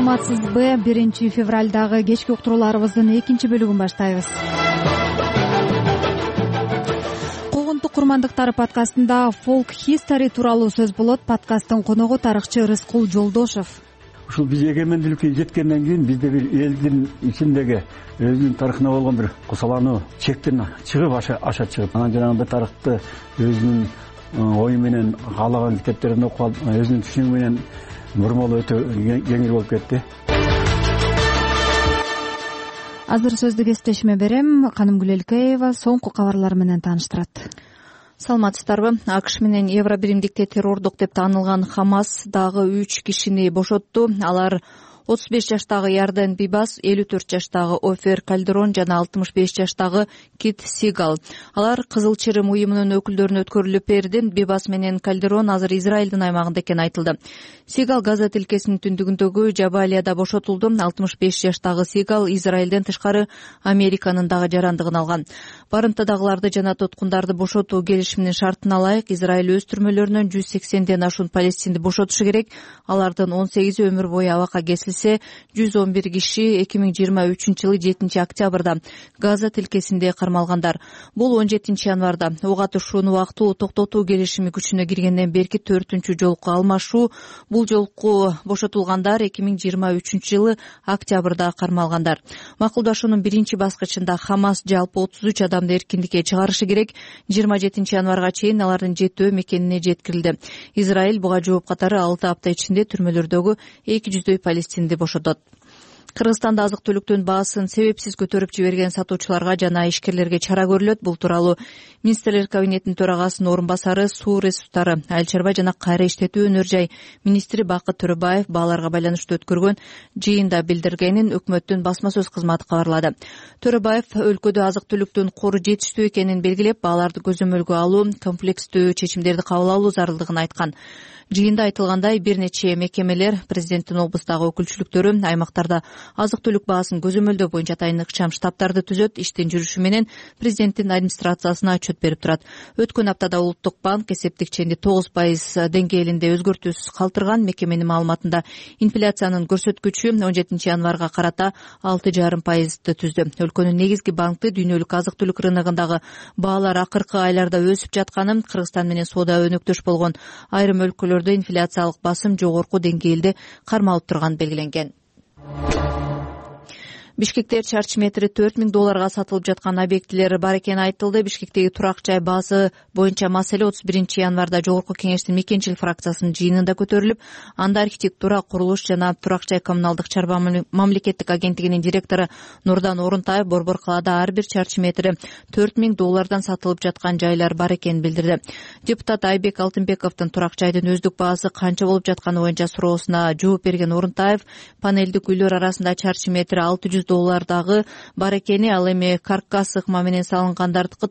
саламатсызбы? 1 февралдагы кечки уктурууларыбыздын экинчи бөлүгүн баштайбыз. Куугунтук курмандыктары подкастында folk history тууралуу сөз болот. Подкасттын коногу тарыхчы Рыскул Жолдошев. Ушул биз эгемендүүлүккө жеткенден кийин бизде бир элдин ичиндеги өзүнүн тарыхына болгон бир кусалануу чектен чыгып аша чыгып анан жанагындай тарыхты өзүнүн ою менен каалаган китептерин окуп алып өзүнүн түшүнүгү менен бурмалоо өтө кеңир болуп кетти. Азыр сөздү кесиптешиме берем. Каным Гүлелкеева соңку кабарлар менен тааныштырат. Саламатсыздарбы? АКШ менен Евробиримдикте террордук деп таанылган Хамас дагы 3 кишини бошотту. Алар 35 жаштагы Ярден Бибас, 54 жаштагы Офер Кальдерон жана 65 жаштагы Кит Сигал. Алар Кызыл Чырым уюмунун өкүлдөрүнө өткөрүлүп берди. Бибас менен Кальдерон азыр Израилдин аймагында экени айтылды. Сигал Газа тилкесинин түндүгүндөгү Жабалияда бошотулду. 65 жаштагы Сигал Израилден тышкары Американын дагы жарандыгын алган. Барымтадагыларды жана туткундарды бошотуу келишиминин шартына ылайык Израиль өз түрмөлөрүнөн 180ден ашуун палестинди бошотушу керек. Алардын 18 өмүр бою абакка кесилсе, 111 киши 2023-жылы 7 октябрда Газа тилкесинде кармалгандар. Бул 17 январда ок атышууну убактылуу токтотуу келишими күчүнө киргенден берки 4-үнчү жолку алмашуу. Бул жолку бошотулгандар 2023-жылы октябрда кармалгандар. Макулдашуунун биринчи баскычында Хамас жалпы 33 адамды эркиндикке чыгарышы керек. 27 январга чейин алардын жетөө мекенине жеткирилди. Израиль буга жооп катары 6 апта ичинде түрмөлөрдөгү 200дөй палестинди бошотот. Кыргызстанда азык-түлүктүн баасын себепсиз көтөрүп жиберген сатуучуларга жана ишкерлерге чара көрүлөт. Бул тууралуу Министрлер кабинетинин төрагасынын орун басары, суу ресурстары, айыл чарба жана кайра иштетүү өнөр жай министри Бакыт Төрөбаев бааларга байланыштуу өткөргөн жыйында билдиргенин өкмөттүн басма сөз кызматы кабарлады. Төрөбаев өлкөдө азык-түлүктүн кору жетиштүү экенин белгилеп, бааларды көзөмөлгө алуу, комплекстүү чечимдерди кабыл алуу зарылдыгын айткан. Жыйында айтылгандай, бир нече мекемелер, президенттин облустагы өкүлчүлүктөрү аймактарда азык-түлүк баасын көзөмөлдөө боюнча атайын ыкчам штабтарды түзөт, иштин жүрүшү менен президенттин администрациясына отчет берип турат. Өткөн аптада Улуттук банк эсептик ченди 9% деңгээлинде өзгөртүүсүз калтырган. Мекеменин маалыматында инфляциянын көрсөткүчү 17 январга карата 6,5%ды түздү. Өлкөнүн негизги банкты дүйнөлүк азык-түлүк рыногундагы баалар акыркы айларда өсүп жатканын, Кыргызстан менен соода өнөктөш болгон айрым өлкөлөрдө инфляциялык басым жогорку деңгээлде кармалып турганы белгиленген. Бишкекте чарчы метри $4000 сатылып жаткан объектилер бар экени айтылды. Бишкектеги турак жай баасы боюнча маселе 31 январда жогорку кеңештин мекенчилик фракциясынын жыйынында көтөрүлүп, анда архитектура, курулуш жана турак жай коммуналдык чарба мамлекеттик агенттигинин директору Нурдан Орунтаев борбор калаада ар бир чарчы метри $4000 сатылып жаткан жайлар бар экенин билдирди. Депутат Айбек Алтынбековдун турак жайдын өздүк баасы канча болуп жатканы боюнча суроосуна жооп берген Орунтаев, панелдик үйлөр арасында чарчы метри $600 бар экени, ал эми каркас ыкма менен салынгандардыкы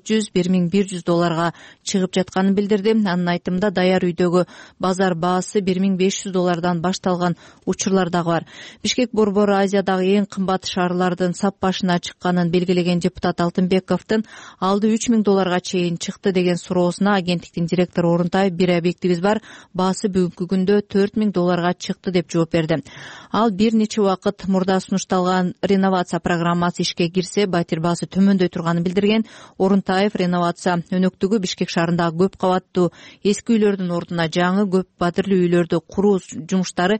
$900-1100 чыгып жатканын билдирди. Анын айтымында даяр үйдөгү базар баасы $1500 башталган учурлар дагы бар. Бишкек борбору Азиядагы эң кымбат шаарлардын сап башына чыкканын белгилеген депутат Алтынбековдун алды $3000 чейин чыкты деген суроосуна агенттиктин директору Орунтаев, бир объектибиз бар, баасы бүгүнкү күндө $4000 чыкты деп жооп берди. Ал бир нече убакыт мурда сунушталган реновация программасы ишке кирсе, батир баасы төмөндөй турганын билдирген. Орунтаев реновация өнөктүгү Бишкек шаарындагы көп кабаттуу эски үйлөрдүн ордуна жаңы көп батирлүү үйлөрдү куруу жумуштары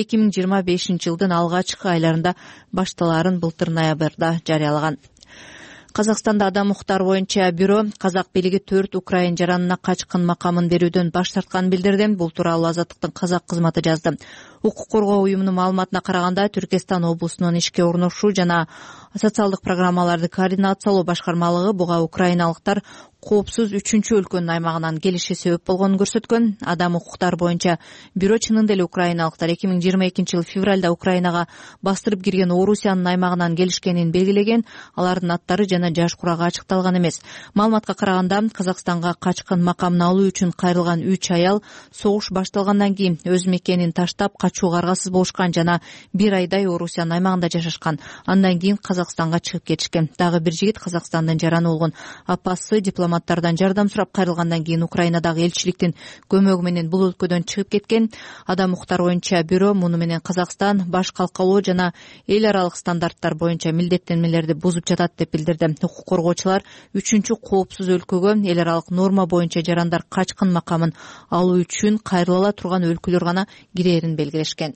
2025 жылдын алгачкы айларында башталаарын былтыр ноябрда жарыялаган. Казакстанда адам укуктары боюнча бюро казак бийлиги 4 украин жаранына качкын макамын берүүдөн баш тартканын билдирди. Бул тууралуу Азаттыктын казак кызматы жазды. Укук коргоо уюмунун маалыматына караганда, Түркестан облусунун ишке орношуу жана социалдык программаларды координациялоо башкармалыгы буга украиналыктар коопсуз 3-чү өлкөнүн аймагынан келиши себеп болгонун көрсөткөн. Адам укуктары боюнча бюро чынында эле украиналыктар 2022 февралда Украинага бастырып кирген Орусиянын аймагынан келишкенин белгилеген. Алардын аттары жана жаш курагы ачыкталган эмес. Маалыматка караганда, Казакстанга качкын макамын алуу үчүн кайрылган 3 аял согуш башталгандан кийин өз мекенин таштап качууга аргасыз болушкан жана бир айдай Орусиянын аймагында жашашкан. Андан кийин Казакстанга чыгып кетишкен. Дагы бир жигит Казакстандын жараны болгон апасы дипломат азаматтардан жардам сурап кайрылгандан кийин Украинадагы элчиликтин көмөгү менен бул өлкөдөн чыгып кеткен. Адам укуктары боюнча бюро муну менен Казакстан баш калкалоо жана эл аралык стандарттар боюнча милдеттенмелерди бузуп жатат деп билдирди. Укук коргоочулар 3-чү коопсуз өлкөгө эл аралык норма боюнча жарандар качкын макамын алуу үчүн кайрыла ала турган өлкөлөр гана кирээрин белгилешкен.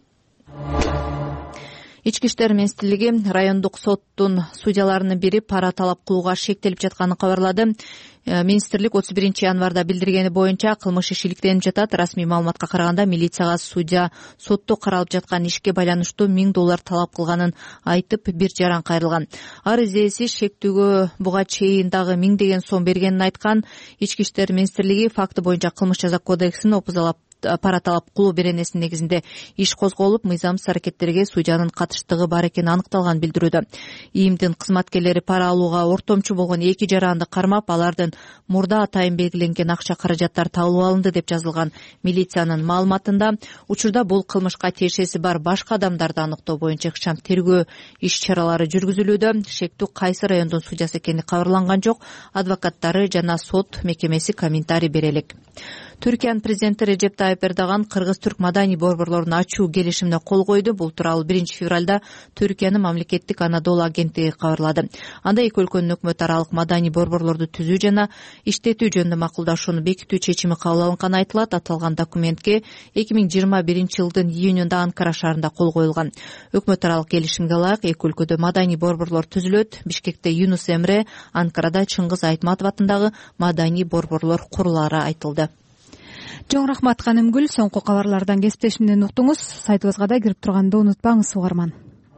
Ички иштер министрлиги райондук соттун судьяларынын бири пара талап кылууга шектелип жатканын кабарлады. Министрлик 31 январда билдиргени боюнча кылмыш иши иликтенип жатат. Расмий маалыматка караганда милицияга судья сотто каралып жаткан ишке байланыштуу $1000 талап кылганын айтып, бир жаран кайрылган. Арыз ээси шектүүгө буга чейин дагы миңдеген сом бергенин айткан. Ички иштер министрлиги факты боюнча кылмыш жаза кодексин опузалап пара талап кылуу беренесинин негизинде иш козголуп, мыйзамсыз аракеттерге судьянын катыштыгы бар экени аныкталганын билдирүүдө. ИИМдин кызматкерлери пара алууга ортомчу болгон 2 жаранды кармап, алардын мурда атайын белгиленген акча каражаттар табылып алынды деп жазылган милициянын маалыматында. Учурда бул кылмышка тиешеси бар башка адамдарды аныктоо боюнча ыкчам тергөө иш чаралары жүргүзүлүүдө. Шектүү кайсы райондун судьясы экени кабарланган жок. Адвокаттары жана сот мекемеси комментарий бере элек. Түркиянын президенти Режеп Тайып Эрдоган кыргыз-түрк маданий борборлорун ачуу келишимине кол койду. Бул тууралуу 1-февралда Түркиянын мамлекеттик Анадолу агенттиги кабарлады. Анда эки өлкөнүн өкмөт аралык маданий борборлорду түзүү жана иштетүү жөнүндө макулдашууну бекитүү чечими кабыл алынганы айтылат. Аталган документке 2021 жылдын июнунда Анкара шаарында кол коюлган. Өкмөт аралык келишимге ылайык эки өлкөдө маданий борборлор түзүлөт. Бишкекте Юнус Эмре, Анкарада Чыңгыз Айтматов атындагы маданий борборлор курулаары айтылды. Чоң рахмат Канымгүл. Соңку кабарлардан кесиптешимден уктуңуз. Сайтыбызга да кирип турганды унутпаңыз, угарман.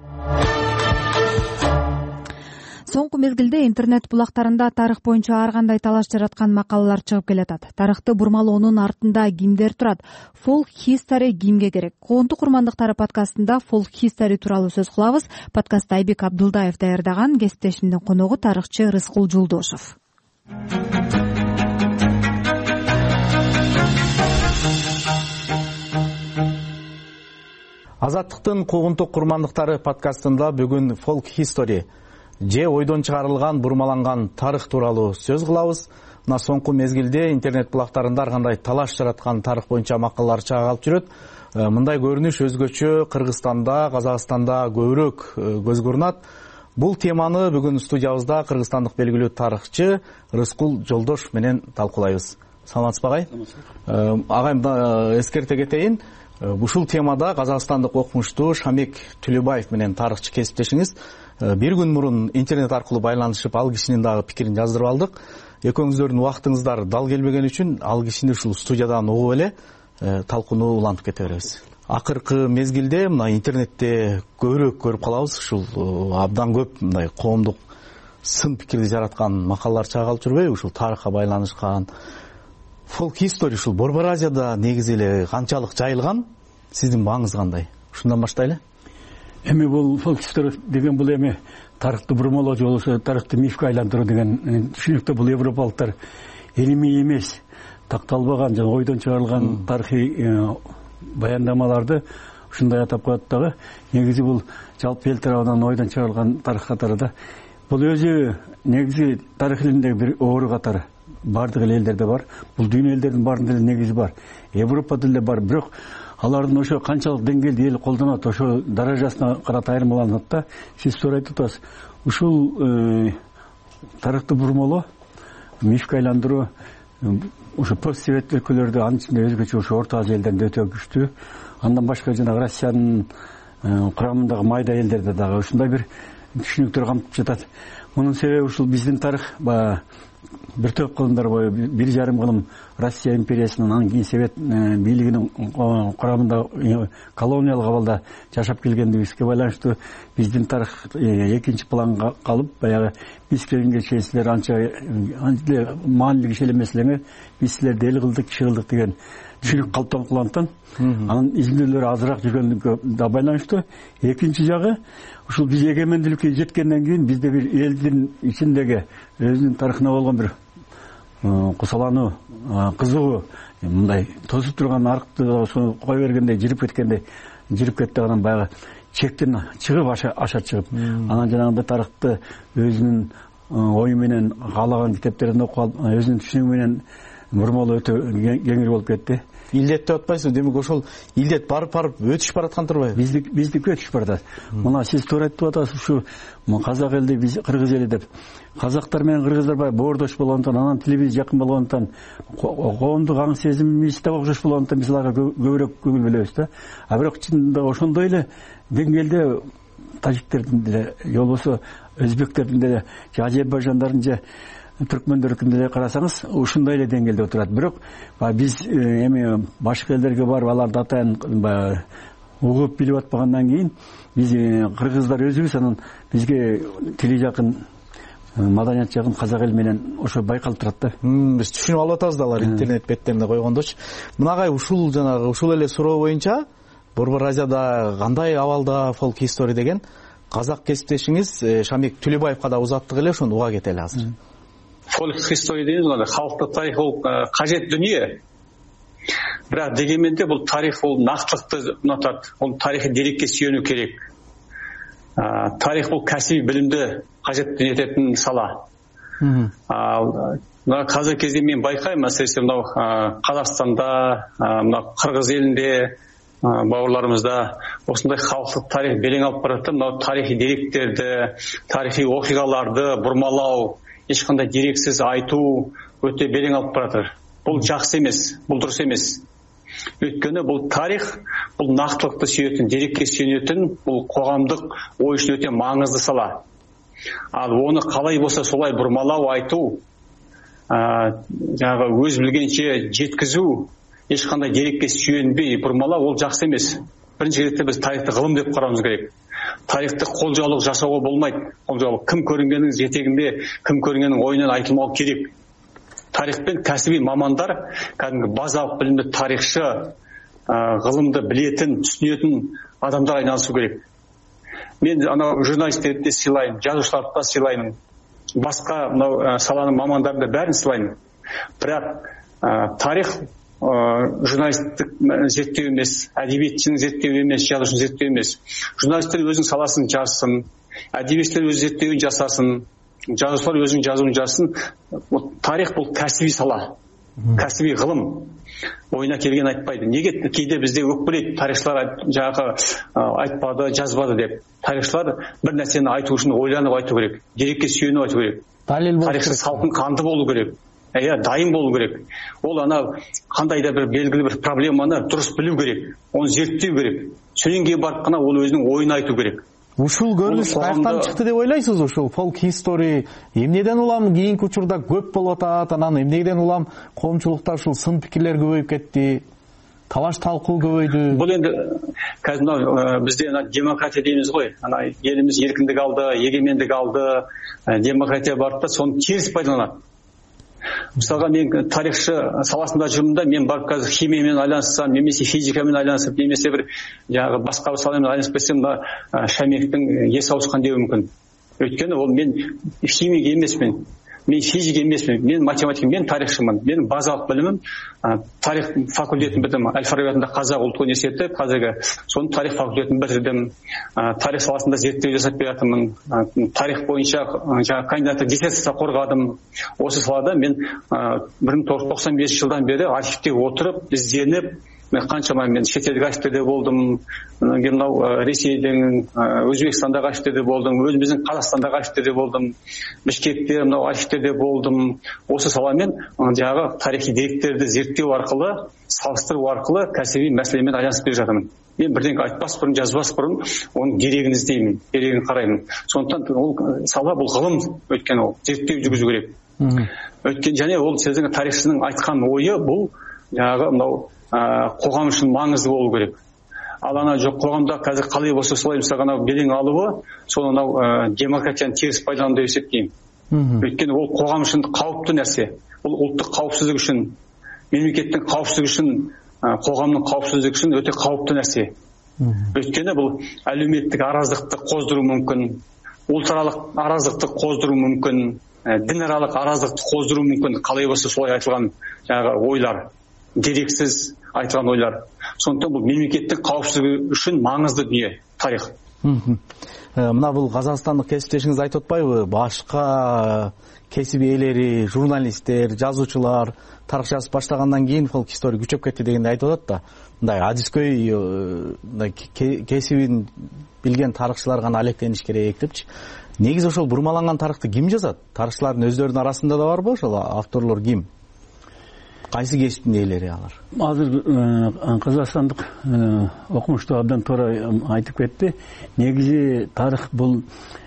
Соңку мезгилде интернет булактарында тарых боюнча ар кандай талаш жараткан макалалар чыгып келатат. Тарыхты бурмалоонун артында кимдер турат? Folk History кимге керек? Коонтук курмандыктары подкастында Folk History тууралуу сөз кылабыз. Подкастты Айбек Абдулдаев даярдаган. Кесиптешимдин коногу тарыхчы Рыскул Жолдошов. Азаттыктын куугунтук курмандыктары подкастында бүгүн Folk History же ойдон чыгарылган, бурмаланган тарых тууралуу сөз кылабыз. Мына соңку мезгилде интернет булактарында ар кандай талаш жараткан тарых боюнча макалалар чагылып жүрөт. Мындай көрүнүш өзгөчө Кыргызстанда, Казакстанда көбүрөөк көзгө урунат. Бул теманы бүгүн студиябызда кыргызстандык белгилүү тарыхчы Рыскул Жолдошов менен талкуулайбыз. Саламатсызбы агай? Агайым эскерте кетейин. Ушул темада казакстандык окумуштуу Шамек Түлөбаев менен тарыхчы кесиптешиңиз бир күн мурун интернет аркылуу байланышып, ал кишинин дагы пикирин жаздырып алдык. Экөөңүздөрдүн убактыңыздар дал келбеген үчүн ал кишини ушул студиядан угуп эле талкууну улантып кете беребиз. Акыркы мезгилде мына интернетте көбүрөөк көрүп калабыз, ушул абдан көп мындай коомдук сын пикирди жараткан макалалар чагылып жүрбөйбү? Ушул тарыхка байланышкан Folk History ушул Борбор Азияда негизи эле канчалык жайылган? Сиздин бааңыз кандай? Ушундан баштайлы. Эми бул Folk History деген бул эми тарыхты бурмалоо же болбосо тарыхты мифке айландыруу деген түшүнүктө бул европалыктар илимий эмес, такталбаган жана ойдон чыгарылган тарыхый баяндамаларды ушундай атап коет дагы. Негизи бул жалпы эл тарабынан ойдон чыгарылган тарых катары да. Бул өзү негизи тарых илиминдеги бир оору катары. Бардык элдерде бар. Бул дүйнө элдердин баарында эле негизи бар. Европада деле бар. Бирок алардын ошо канчалык деңгээлде эл колдонот, ошо даражасына карата айырмаланат да. Сиз туура айтып атасыз. Ушул тарыхты бурмалоо, мифке айландыруу ошо постсовет өлкөлөрдө, анын ичинде өзгөчө ошо Орто Азия элдеринде өтө күчтүү. Андан башка жана Россиянын курамындагы майда элдерде дагы ушундай бир түшүнүктөр камтып жатат. Мунун себеби ушул биздин тарых бир топ кылымдар бою 1,5 кылым Россия империясынын, анан кийин Совет бийлигинин курамында колониялык абалда жашап келгендигибизге байланыштуу биздин тарых экинчи планга калып, баягы биз келгенге чейин силер анча маанилүү киши эле эмеслериңер, биз силерди эл кылдык, киши кылдык деген түшүнүк калыптанып калгандыктан анын изилдөөлөрү азыраак жүргөндүгү да байланыштуу. Экинчи жагы ушул биз эгемендүүлүккө жеткенден кийин бизде бир элдин ичиндеги өзүнүн тарыхына болгон бир кусалануу, кызыгуу, мындай тосуп турган аркты кое бергендей жирип кетти, анан баягы чектен чыгып аша чыгып, анан жанагындай тарыхты өзүнүн ою менен каалаган китептерин окуп алып, өзүнүн түшүнүгү менен бурмалоо өтө кеңири болуп кетти. Илдет деп атпайсызбы? Демек ошол илдет барып өтүшүп бараткан турбайбы? Биздики өтүшүп баратат. Мына сиз туура айтып атасыз, ушу казак элди, биз кыргыз эли деп. Казактар менен кыргыздар баягы боордош болгондуктан, анан тилибиз жакын болгондуктан, коомдук аң сезимибиз да окшош болгондуктан биз аларга көбүрөөк көңүл бөлөбүз да. А бирок чынында ошондой эле деңгээлде тажиктердин деле, же болбосо өзбектердин деле, же Азербайжандардын же түркмөндөрдүн деле карасаңыз, ушундай эле деңгээлде отурат. Бирок биз эми башка элдерге барып аларды атайын угуп билип атпагандан кийин, биз кыргыздар өзүбүз анан бизге тили жакын, маданият жакын казак эл менен ошо байкалып турат да. Биз түшүнүп алып атабыз да, алар интернет беттеринде койгондочу. Мынагай ушул эле суроо боюнча Борбор Азияда кандай абалда фолк хистори деген казак кесиптешиңиз Шамик Түлөбаевга да узаттык эле, ошону уга кетели азыр. Фолк хистори дейбиз, халктык тарих бул кажет дүнүе. Бирок дегенмен де бул тарих бул нактылыкты унатат. Бул тарихи дерекке сүйөнүү керек. Тарих бул кәсиби билимди кажет этетін сала. Казіргі кезде мен байқаймын, әсіресе мынау Қазақстанда, мынау Қырғыз елінде, бауырларымызда осындай халықтық тарих белең алып барады. Мынау тарихи деректерді, тарихи оқиғаларды бұрмалау, ешқандай дерексіз айту өте белең алып барады. Бұл жақсы емес, бұл дұрыс емес. Өйткені бұл тарих, бұл нақтылықты сүйетін, дерекке сүйенетін, бұл қоғамдық ой үшін өте маңызды сала. Ал оны қалай болса солай бұрмалау, айту, жаңағы өз білгенше жеткізу, ешқандай дерекке сүйенбей бұрмалау, ол жақсы емес. Бірінші ретте біз тарихты ғылым деп қарауымыз керек. Тарихты қолжаулық жасауға болмайды. Қолжаулық кім көрінгеннің жетегінде, кім көрінгеннің ойынан айтылмау керек. Тарихпен кәсіби мамандар, кәдімгі базалық білімді тарихшы, ғылымды білетін, түсінетін адамдар айналысу керек. Мен анау журналистерді де сыйлаймын, жазушыларды да сыйлаймын, басқа мынау саланың мамандарын да бәрін сыйлаймын. Бірақ тарих журналистік зерттеу емес, әдебиетшінің зерттеу емес, жазушының зерттеу емес. Журналистер өзінің саласын жазсын, әдебиетшілер өз зерттеуін жасасын, жазушылар өзінің жазуын жазсын. Тарих бұл кәсіби сала, кәсіби ғылым. Ойына келген айтпайды. Неге кейде бізде өкпелейді, тарихшылар жаңағы айтпады, жазбады деп. Тарихшылар бір нәрсені айту үшін ойланып айту керек, дерекке сүйеніп айту керек. Тарихшы салқын қанды болу керек. Дайын болу керек. Ол ана қандай да бір белгілі бір проблеманы дұрыс білу керек, оны зерттеу керек. Содан кейін барып қана ол өзінің ойын айту керек. Ушул көрүнүш каяктан чыкты деп ойлайсыз? Ушул фолк хистори эмнеден улам кийинки учурда көп болуп атат, анан эмнеден улам коомчулукта ушул сын пикирлер көбөйүп кетти, талаш талкуу көбөйдү? Бул энди казір бизде демократия деймиз ғой. Ана элибиз эркиндик алды, эгемендик алды, демократия бар да, соны терс пайдаланат. Мысалға мен тарихшы саласында жүрмін, мен барып қазір химиямен айланыссам, немесе физикамен айланысып, немесе бір басқа саламен айланысып кетсем, Шамиктің есі ауысқан деуі мүмкін. Өйткені ол мен химик емеспін, мен физик емеспін, мен математик, мен тарихшымын. Менің базалық білімім тарих факультетін бітірдім. Әл-Фараби атындағы Қазақ ұлттық университеті, қазіргі соның тарих факультетін бітірдім. Тарих саласында зерттеу жасап бератынмын. Тарих бойынша кандидаттық диссертация қорғадым. Осы салада мен 1995 жылдан бері архивте отырып, ізденіп, қаншама мен шетелдік архивтерде болдым, мынау Ресейдің, Өзбекстандағы архивтерде болдым, өзіміздің Қазақстандағы архивтерде болдым, Бішкекте мынау архивтерде болдым. Осы саламен жаңағы тарихи деректерді зерттеу арқылы, салыстыру арқылы кәсіби мәселемен айланысып келе жатырмын. Мен бірдеңе айтпас бұрын, жазбас бұрын оның дерегін іздеймін, дерегін қараймын. Сондықтан ол сала бұл ғылым, өйткені ол зерттеу жүргізу керек. Өйткені және ол сіздің тарихшының айтқан ойы бұл жаңағы мынау қоғам үшін маңызды болу керек. Ал ана жоқ қоғамда қазір қалай болса солай мысалға белең алуы, соны демократияны теріс пайдалану деп есептеймін. Өйткені ол қоғам үшін қауіпті нәрсе. Ол ұлттық қауіпсіздік үшін, мемлекеттің қауіпсіздігі үшін, қоғамның қауіпсіздігі үшін өте қауіпті нәрсе. Өйткені бұл әлеуметтік араздықты қоздыру мүмкін, ұлтаралық араздықты қоздыру мүмкін, дінаралық араздықты қоздыру мүмкін. Қалай болса солай айтылған жаңағы ойлар, дерексіз айтылған ойлар. Сондықтан бұл мемлекеттің қауіпсіздігі үшін маңызды дүние тарих. мына бул казакстандык кесиптешиңиз айтып атпайбы, башка кесип ээлери, журналисттер, жазуучулар тарых жазып баштагандан кийин фолк история күчөп кетти дегенди айтып атат да. Мындай адискөй мындай кесибин билген тарыхчылар гана алектениш керек депчи. Негизи ошол бурмаланган тарыхты ким жазат? Тарыхчылардын өздөрүнүн арасында да барбы ошол авторлор ким? Кайсы кесиптин ээлери алар? Азыр казакстандык окумуштуу абдан туура айтып кетти. Негизи тарых бул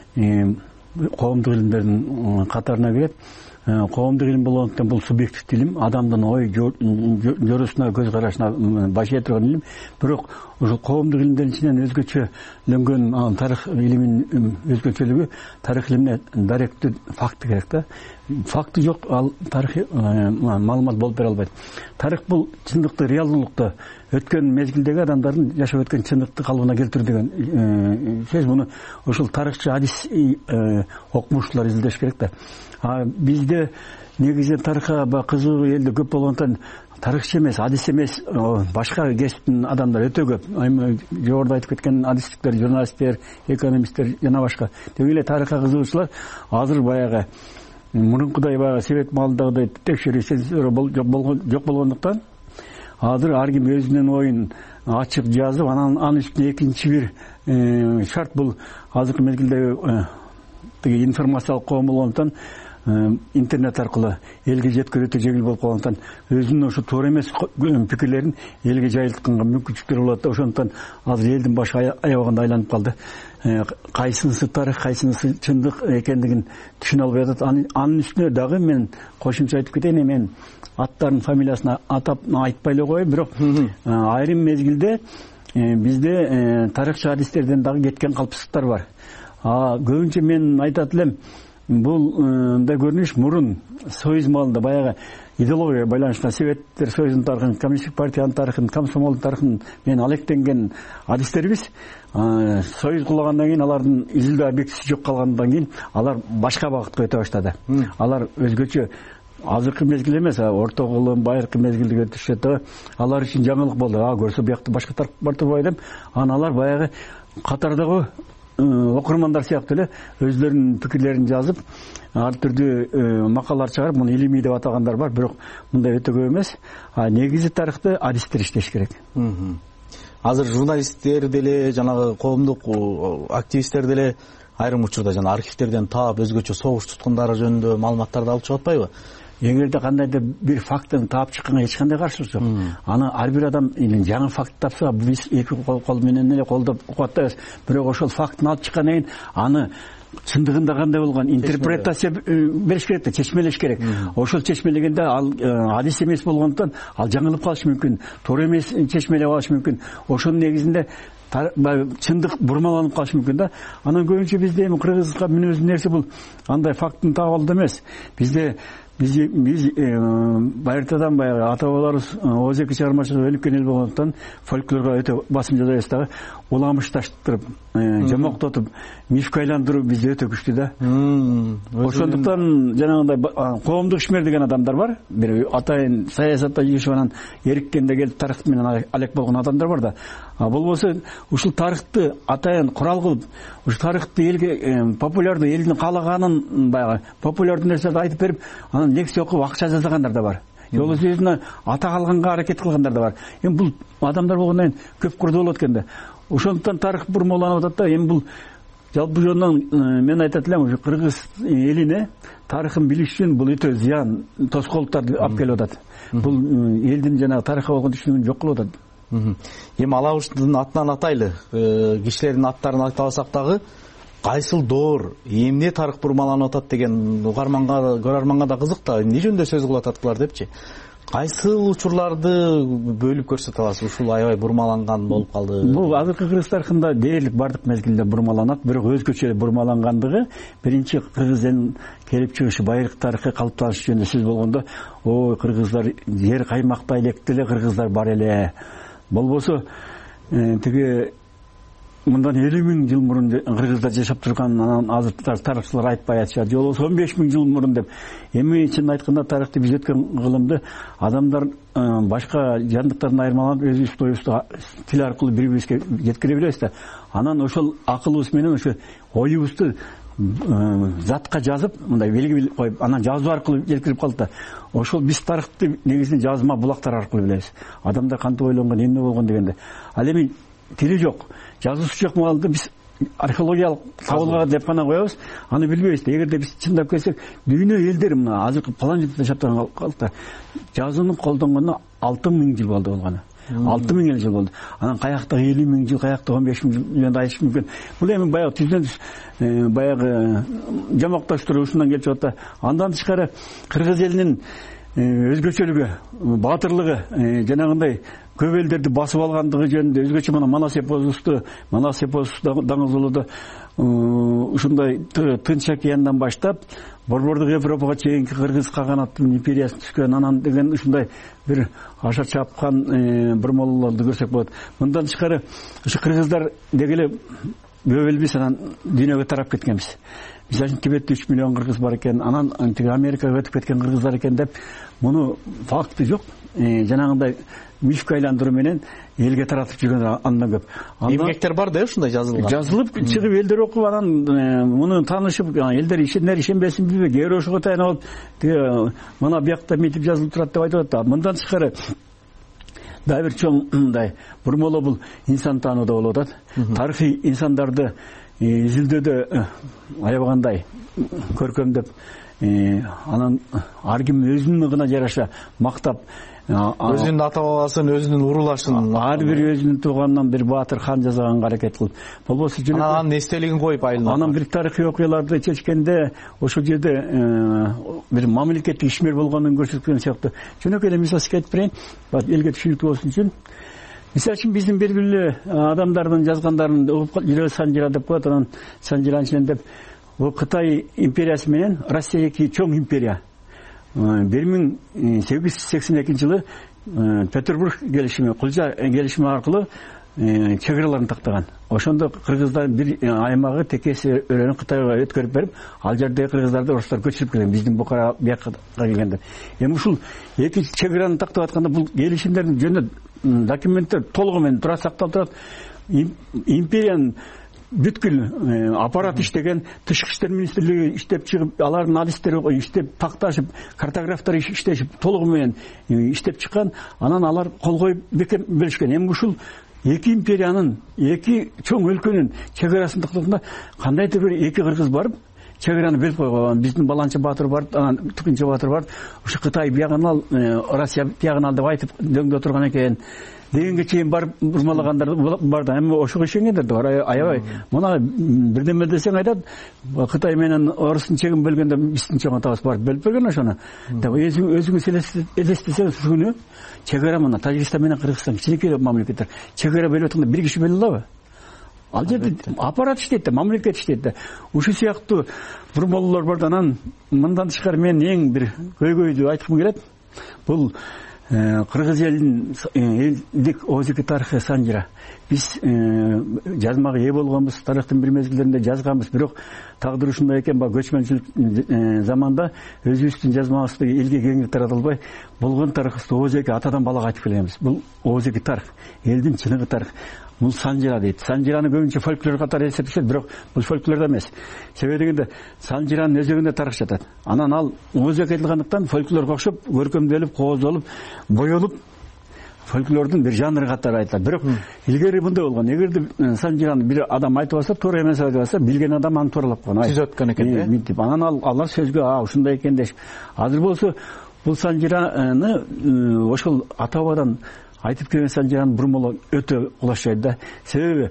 коомдук илимдердин катарына кирет. Коомдук илим болгондуктан бул субъективдүү илим, адамдын ой көрүүсүнө, көз карашына башыя турган илим. Бирок ошол коомдук илимдердин ичинен өзгөчөлөнгөн тарых илиминин өзгөчөлүгү, тарых илимине даректүү факты керек да. Факты жок, ал тарых маалымат болуп бере албайт. Тарых бул чындыкты, реалдуулукту, өткөн мезгилдеги адамдардын жашап өткөн чындыкты калыбына келтирүү деген сөз. Муну ошол тарыхчы, адис окумуштуулар изилдеш керек да. Бизде негизи тарыхка кызыгуу элде көп болгондуктан тарыхчы эмес, адис эмес, башка кесиптин адамдар өтө көп. Жогоруда айтып кеткен адистиктер, журналисттер, экономисттер жана башка. Деги эле тарыхка кызыгуучулар азыр баягы мурункудай баягы совет маалындагыдай текшерүү жок болгондуктан азыр ар ким өзүнүн оюн ачык жазып, анын үстүнө экинчи бир шарт бул азыркы мезгилдеги тиги информациялык коом болгондуктан интернет аркылуу элге жеткирүү өтө жеңил болуп калгандыктан өзүнүн ошо туура эмес пикирлерин элге жайылтканга мүмкүнчүлүктөр болот да. Ошондуктан азыр элдин башы аябагында айланып калды. Кайсынысы тарых, кайсынысы чындык экендигин түшүнө албай атат. Анын үстүнө дагы мен кошумча айтып кетейин, мен аттардын фамилиясын атап айтпай эле коеюн, бирок айрым мезгилде бизде тарыхчы адистерден дагы кеткен калпсыздыктар бар. Көбүнчө мен айтат элем, бул мындай көрүнүш мурун союз маалында баягы идеология байланыштуу Советтер Союзунун тарыхын, Коммунисттик партиянын тарыхын, комсомолдун тарыхын мен алектенген адистербиз. Союз кулагандан кийин алардын изилдөө объектиси жок калгандан кийин алар башка багытка өтө баштады. Алар өзгөчө азыркы мезгил эмес, орто кылым, байыркы мезгилде өтүшөт да. Алар үчүн жаңылык болду. Көрсө биякта башка тарых бар турбай деп, алар баягы катардагы окурмандар сыяктуу эле өздөрүнүн пикирлерин жазып, ар түрдүү макалалар чыгарып, муну илимий деп атагандар бар, бирок мындай өтө көп эмес. Негизи тарыхты адистер иштеш керек. Азыр журналисттер деле, жанагы коомдук активисттер деле айрым учурда жана архивтерден таап өзгөчө согуш туткундары жөнүндө маалыматтарды алып чыгып атпайбы? Эгерде кандайдыр бир фактын таап чыкканга эч кандай каршылык жок. Аны ар бир адам жаңы факт тапса, биз эки кол менен эле колдоп кубаттайбыз. Бирок ошол фактын алып чыккандан кийин аны чындыгында кандай болгон интерпретация бериш керек да, чечмелеш керек. Ошол чечмелегенде ал адис эмес болгондуктан ал жаңылып калышы мүмкүн, туура эмес чечмелеп алышы мүмкүн. Ошонун негизинде чындык бурмаланып калышы мүмкүн да. Анан көбүнчө бизде эми кыргызга мүнөздүү нерсе бул андай факттын таап алуу эмес. Биз байыртадан баягы ата бабаларыбыз озеки чыгармачылыгы өнүккөн эл болгондуктан фольклорго өтө басым жасайбыз дагы. Уламышташтырып, жамоктотуп, мифке айландыруу бизде өтө күчтүү да. Ошондуктан жанагындай коомдук ишмер деген адамдар бар. Бир атайын саясатта жүрүшүп анан эриккенде келип тарых менен алек болгон адамдар бар да. Болбосо ушул тарыхты атайын курал кылып, ушул тарыхты элге популярдуу, элдин каалаганын баягы популярдуу нерселерди айтып берип, анан лекция окуп акча жасагандар да бар. Жолу сөзүнө ата калганга аракет кылгандар да бар. Эми бул адамдар болгондон кийин көп курдуу болот экен да. Ошондуктан тарых бурмаланып атат да. Эми бул жалпы жөнүнөн мен айтат элем, ушу кыргыз элине тарыхын билиш үчүн бул өтө зыян, тоскоолдуктарды алып келип атат. Бул элдин жанагы тарыхка болгон түшүнүгүн жок кылып атат. Эми алабыздын атынан атайлы, кишилердин аттарын айта алсак дагы, кайсыл доор, эмне тарых бурмаланып атат деген көрөрманга да кызык да, эмне жөнүндө сөз кылып ататкылар депчи. Кайсыл учурларды бөлүп көрсөтө аласыз? Ушул аябай бурмаланган болуп калды. Бул азыркы кыргыз тарыхында дээрлик бардык мезгилде бурмаланат, бирок өзгөчө бурмалангандыгы биринчи кыргыз элинин келип чыгышы, байыркы тарыхы калыптанышы жөнүндө сөз болгондо, ой, кыргыздар жер каймактай элек деле кыргыздар бар эле. Болбосо тиги мындан 50.000 жыл мурун кыргызда жашап турган, анан азыр тарыхчылар айтпай атышат, же болбосо 15.000 жыл мурун деп. Эми чын айтканда тарыхты биз өткөн кылымды адамдар башка жандыктардан айырмаланып өзүбүздүн оюбузду тил аркылуу бири бирибизге жеткире билебиз да. Анан ошол акылыбыз менен ошо оюбузду затка жазып, мындай белги коюп, анан жазуу аркылуу жеткирип калдык да. Ошол биз тарыхты негизинен жазма булактар аркылуу билебиз. Адамдар кантип ойлонгон, эмне болгон дегенде. Ал эми тили жок, жазуусу жок маалда биз археологиялык табылга деп гана коебуз, аны билбейбиз да. Эгерде биз чындап келсек, дүйнө элдери мына азыркы планетада жашап турган калкта жазууну колдонгону 6.000 жыл болду болгону. 6.000 жыл болду. Анан каякта 50.000 жыл, каякта 15.000 жыл дегенди айтыш мүмкүн. Бул эми баягы түздөн баягы жамакташтыруу ушундан келип чыгат да. Андан тышкары кыргыз элинин өзгөчөлүгү, баатырлыгы, жанагындай көп элдерди басып алгандыгы жөнүндө өзгөчө мына Манас эпосу даңызуулууда ушундай Тынч океандан баштап Борбордук Европага чейинки кыргыз каганаттын империясы түшкөн, анан деген ушундай бир аша чапкан бурмалууларды көрсөк болот. Мындан тышкары ушу кыргыздар деги эле көп элбиз, анан дүйнөгө тарап кеткенбиз. Мисалы Тибетте 3 миллион кыргыз бар экен, анан Америкага өтүп кеткен кыргыздар экен деп, муну факты жок. Жанагындай мифке айландыруу менен элге таратып жүргөн андан көп. Эмгектер бар да ушундай жазылган. Жазылып чыгып элдер окуп, анан муну таанышып, элдер ишенер ишенбесин билбей, кээ бирөө ошого таяна алып, мына биякта митип жазылып турат деп айтып атат. Мындан тышкары дагы бир чоң мындай бурмалоо бул инсан таанууда болуп атат. Тарыхый инсандарды изилдөөдө аябагандай көркөмдөп, анан ар ким өзүнүн гына жараша мактап, өзүнүн ата бабасын, өзүнүн урулашын, ар бир өзүнүн тууганынан бир баатыр хан жасаганга аракет кылып, болбосо анан эстелигин коюп айылына. Анан бир тарыхый окуяларды чечкенде ошол жерде бир мамлекеттик ишмер болгонун көрсөткөн сыяктуу. Жөнөкөй эле мисал айтып берейин, элге түшүнүктүү болсун үчүн. Мисалы үчүн биздин белгилүү адамдардын жазгандарын угуп жүрө Санжира деп коет, анан Санжиранын ичинен деп бул Кытай империясы менен Россия эки чоң империя. 1882 жылы Петербург келишими, Кулжа келишими аркылуу чек-араларын тактаган. Ошондо кыргыздар бир аймагы текеси өрөнү Кытайга өткөрүп берип, ал жердеги кыргыздарды орустар көчүрүп келген, биздин Букара бияка келгендер. Эми ушул эки чек-араны тактап атканда бул келишимдердин жөнүндө документтер толугу менен тура сакталып турат. Империянын бүткүл аппарат иштеген, тышкы иштер министрлиги иштеп чыгып, алардын адистери иштеп, такташып, картографтар иштешип, толугу менен иштеп чыккан. Анан алар кол коюп беришкен. Эми ушул эки империянын, эки чоң өлкөнүн чек-арасын тактаганда кандайдыр бир эки кыргыз барып чек-араны белип койгон. Биздин Баланчы баатыр бар, анан Түкүнчө баатыр бар. Ушу Кытай биягын ал, Россия биягын ал деп айтып дөңдө турган экен. Дегенге чейин барып бурмалагандар бар да. Эми ошого ишенгендер да бар. Аябай. Мына бирдеме десең айтат, Кытай менен Орустун чегин бөлгөндө биздин чоң атабыз барып бөлүп берген ошону. Өзүңүз элестесеңиз ушуну чек-ара мына Тажикстан менен Кыргызстан кичинекей мамлекеттер. Чек-ара бөлүп атканда бир киши бөлө алабы? Ал жерде аппарат иштейт да, мамлекет иштейт да. Ушу сыяктуу бурмалоолор бар да. Анан мындан тышкары мен эң бир көйгөйдү айткым келет. Бул кыргыз элинин элдик оозеки тарыхы Санжира. Биз жазмага ээ болгонбуз, тарыхтын бир мезгилдеринде жазганбыз, бирок тагдыр ушундай экен, көчмөнчүлүк заманда өзүбүздүн жазмабызды элге кеңири тарата албай, болгон тарыхыбызды оозеки атадан балага айтып келебиз. Бул оозеки тарых, элдин чыныгы тарых. Бул Санжира дейт. Санжираны көбүнчө фольклор катары эсептешет, бирок бул фольклор да эмес. Себеби дегенде Санжиранын өзөгүндө тарых жатат. Анан ал оозек айтылгандыктан фольклорго окшоп, көркөмдөлүп, кооздолуп, боелуп, фольклордун бир жанры катары айтылат. Бирок илгери мындай болгон. Эгерде Санжираны бир адам айтып алса, туура эмес айтып алса, билген адам аны тууралап койгон. Түзөткөн экен. Мынтип. Анан алар сөзгө ушундай экен дешип. Азыр болсо бул Санжираны ошол ата-бабадан айтып келген Санжиранын бурмалоо өтө кулаш да. Себеби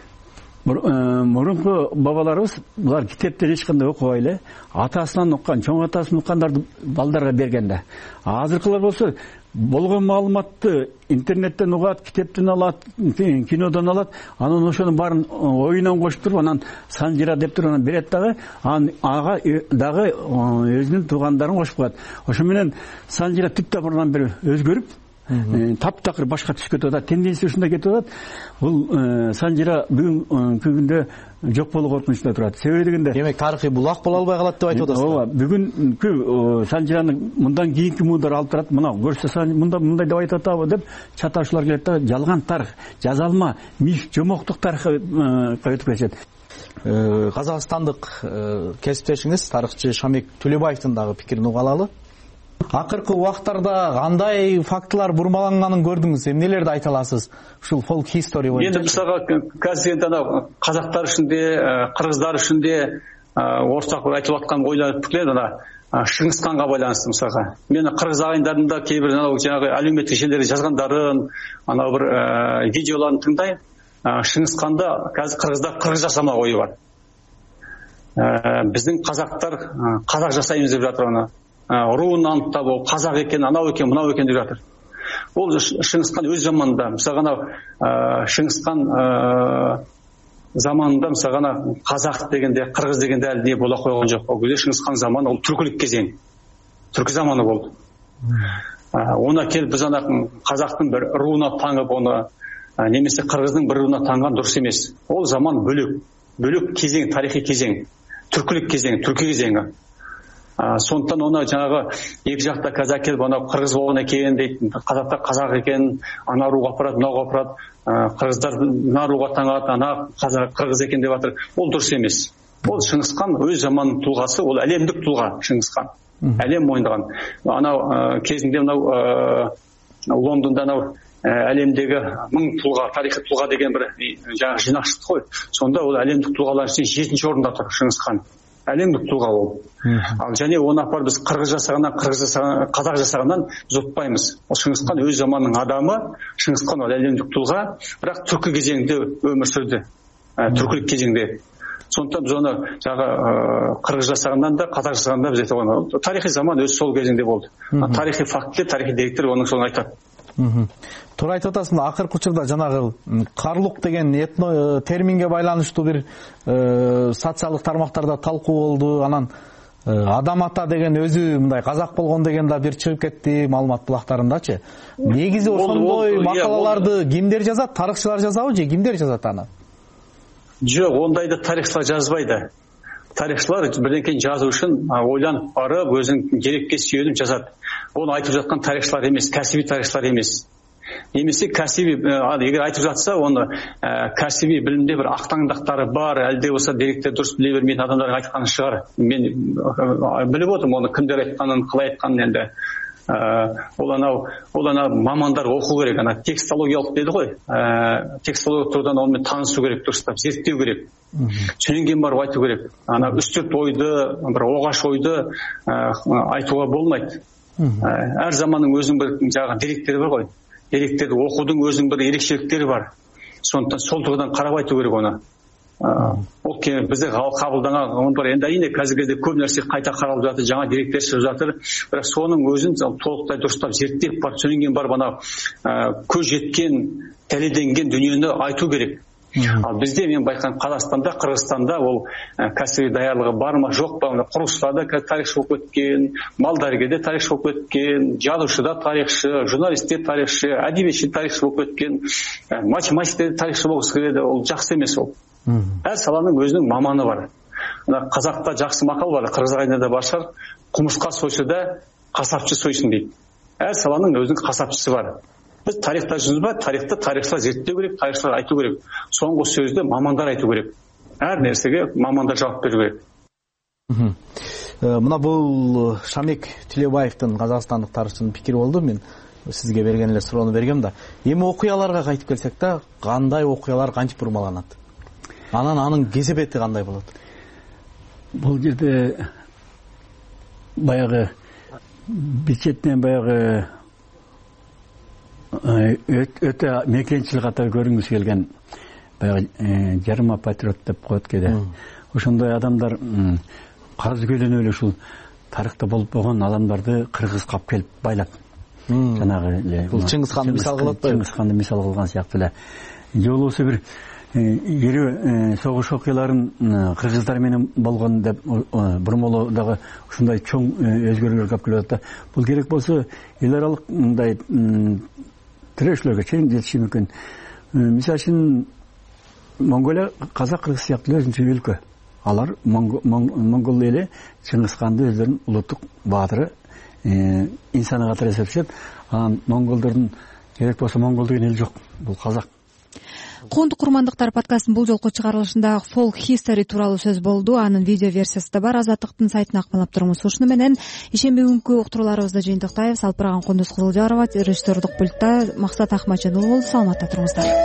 мурунку бабаларыбыз булар китептен эч кандай окубай эле атасынан уккан, чоң атасын уккандарды балдарга берген да. Азыркылар болсо болгон маалыматты интернеттен угат, китептен алат, кинодон алат, анан ошонун баарын оюнан кошуп туруп, анан Санжира деп туруп анан берет дагы, ага дагы өзүнүн туугандарын кошуп коет. Ошо менен Санжира түп тамырынан бери өзгөрүп, таптакыр башка түшүп кетип атат. Тенденция ушундай кетип атат. Бул Санжира бүгүнкү күндө жок болуу коркунучунда турат. Себеби дегенде, демек тарыхый булак боло албай калат деп айтып атасыз. ооба, бүгүнкү Санжиранын мындан кийинки муундар алып турат. Мына көрсө мындай деп айтып атабы деп чаташуулар келет да, жалган тарых, жазалма, миф, жомоктук тарыхка өтүп кетишет. Казакстандык кесиптешиңиз тарыхчы Шамик Төлөбаевдин дагы пикирин уга алалы. Акыркы убактарда кандай фактылар бурмаланганын көрдүңүз? Эмнелерди айта аласыз ушул folk history боюнча? Енді мысалға қазір енді анау қазақтар үшін де, қырғыздар үшін де ортақ бір айтылып жатқан ойлар пікірлер ана Шыңғысханға байланысты мысалға. Мен қырғыз ағайындардың да кейбір анау жаңағы әлеуметтік желілерде жазғандарын, анау бір видеоларын тыңдаймын. Шыңғысханда қазір қырғыздар қырғыз жасама ойы бар. Біздің қазақтар қазақ жасаймыз деп жатыр оны. Руын анықтап, ол қазақ екен, анау екен, мынау екен деп жатыр. Ол Шыңғысхан өз заманында, мысалға анау Шыңғысхан заманында мысалға қазақ дегенде, қырғыз дегенде әлі не бола қойған жоқ. Ол кезде Шыңғысхан заманы ол түркілік кезең, түркі заманы болды. Оны келіп біз ана қазақтың бір руына таңып оны, немесе қырғыздың бір руына таңған дұрыс емес. Ол заман бөлек кезең, тарихи кезең, түркілік кезең, түркі кезеңі. Сондықтан оны жаңағы екі жақта қазақ келіп анау қырғыз болған екен дейді, қазақтар қазақ екен, ана руға апарады, мынауға апарады, қырғыздар мына руға таңады, ана қырғыз екен деп жатыр. Ол дұрыс емес. Ол Шыңғысхан өз заманының тұлғасы, ол әлемдік тұлға Шыңғысхан. Әлем мойындаған. Анау кезінде мынау Лондонда анау әлемдегі 1000 тұлға, тарихи тұлға деген бір жаңағы жинақ шықты ғой. Сонда ол әлемдік тұлғалар ішінде 7-ші орында тұр Шыңғысхан. Әлемдік тұлға ол. Ал және оны апар біз қырғыз жасағаннан, қазақ жасағаннан біз ұтпаймыз. Ол Шыңғысхан өз заманның адамы, Шыңғысхан ол әлемдік тұлға, бірақ түркі кезеңде өмір сүрді. Түркілік кезеңде. Сондықтан біз оны қырғыз жасағаннан да, қазақ жасағаннан да біз айтып отырмыз. Тарихи заман өзі сол кезеңде болды. Тарихи фактілер, тарихи деректер оның соны айтады. Туура айтып атасың, акыркы учурда жанагы карлук деген этно терминге байланыштуу бир социалдык тармактарда талкуу болду. Анан адам ата деген өзү мындай казак болгон деген да бир чыгып кетти маалымат булактарындачы. Негизи ошондой макалаларды кимдер жазат? Тарыхчылар жазабы же кимдер жазат аны? Жок, ондайды тарихчылар жазбайды. Тарихчылар бірдеңкені жазу үшін ойланып барып, өзінің дерекке сүйеніп жазады. Оны айтып жатқан тарихшылар емес, кәсіби тарихшылар емес. Немесе кәсіби, егер айтып жатса, оны кәсіби білімде бір ақтаңдақтары бар, әлде болса деректер дұрыс біле бермейтін адамдардың айтқаны шығар. Мен біліп отырмын оны кімдер айтқанын, қалай айтқанын енді. Ол анау мамандар оқу керек, ана текстологиялық дейді ғой. Текстологиялық тұрғыдан онымен танысу керек, дұрыстап зерттеу керек. Содан кейін барып айту керек. Ана үстірт ойды, бір оғаш ойды айтуға болмайды. Әр заманның өзінің бір жаңағы деректері бар ғой. Деректерді оқудың өзінің бір ерекшеліктері бар. Сондықтан сол тұрғыдан қарап айту керек оны. Ол бізде қабылданған бар. Енді әрине қазіргі кезде көп нәрсе қайта қаралып жатыр, жаңа деректер шығып жатыр. Бірақ соның өзін толықтай дұрыстап зерттеп барып, содан кейін барып ана көз жеткен, дәлелденген дүниені айту керек. Ал бізде мен байқаған Қазақстанда, Қырғызстанда ол кәсіби даярлығы бар ма, жоқ па? Құрылыста тарихшы болып өткен, малдәрігерде тарихшы болып өткен, жазушыда тарихшы, журналистте тарихшы, әдебиетші тарихшы болып өткен, математикте тарихшы болғысы келеді. Ол жақсы емес ол. Әр саланың өзінің маманы бар. Қазақта жақсы мақал бар, қырғыз ағайында да бар шығар. Құмырсқа сойса да қасапшы сойсын дейді. Әр саланың өзінің қасапшысы бар. Біз тарихта жүрміз ба? Тарихты тарихшылар зерттеу керек, тарихшылар айту керек. Соңғы сөзді мамандар айту керек. Әр нәрсеге мамандар жауап беру керек. Мына бұл Шамик Төлөбаевдин Қазақстандық тарихчынын пикири болду. Мен сизге берген эле суроону бергем да. Эми окуяларга кайтып келсек да, кандай окуялар кантип бурмаланат? Анын кесепети кандай болот? Бул жерде баягы бюджеттен баягы өтө мекенчил катары көрүнгүсү келген баягы жарыма патриот деп коет кеде. Ошондой адамдар карыз көлөнү эле ушул тарыхта болуп болгон адамдарды кыргыз кап келип байлап. Жанагы эле. Бул Чыңгызханды мисал кылып атпайбы? Чыңгызханды мисал кылган сыяктуу эле. Же болбосо бир ири согуш окуяларын кыргыздар менен болгон деп бурмалоо дагы ушундай чоң өзгөрүүлөргө алып келип атат да. Бул керек болсо эл аралык мындай тирешүүлөргө чейин жетиши мүмкүн. Мисалы үчүн Монголия казак, кыргыз сыяктуу өзүнчө өлкө. Алар монгол эли Чыңгызханды өздөрүнүн улуттук баатыры инсаны катары эсептешет. Анан монголдордун керек болсо монгол деген эл жок. Бул казак. Коомдук курмандыктар подкастынын бул жолку чыгарылышында folk history тууралуу сөз болду. Анын видео версиясы да бар. Азаттыктын сайтына акмалап туруңуз. Ушуну менен ишемби күнкү уктурууларыбызды жыйынтыктайбыз. Алпыраган Кундуз Кызылжарова, режиссердук пультта Максат Ахматжанұлы болду. Саламатта туруңуздар.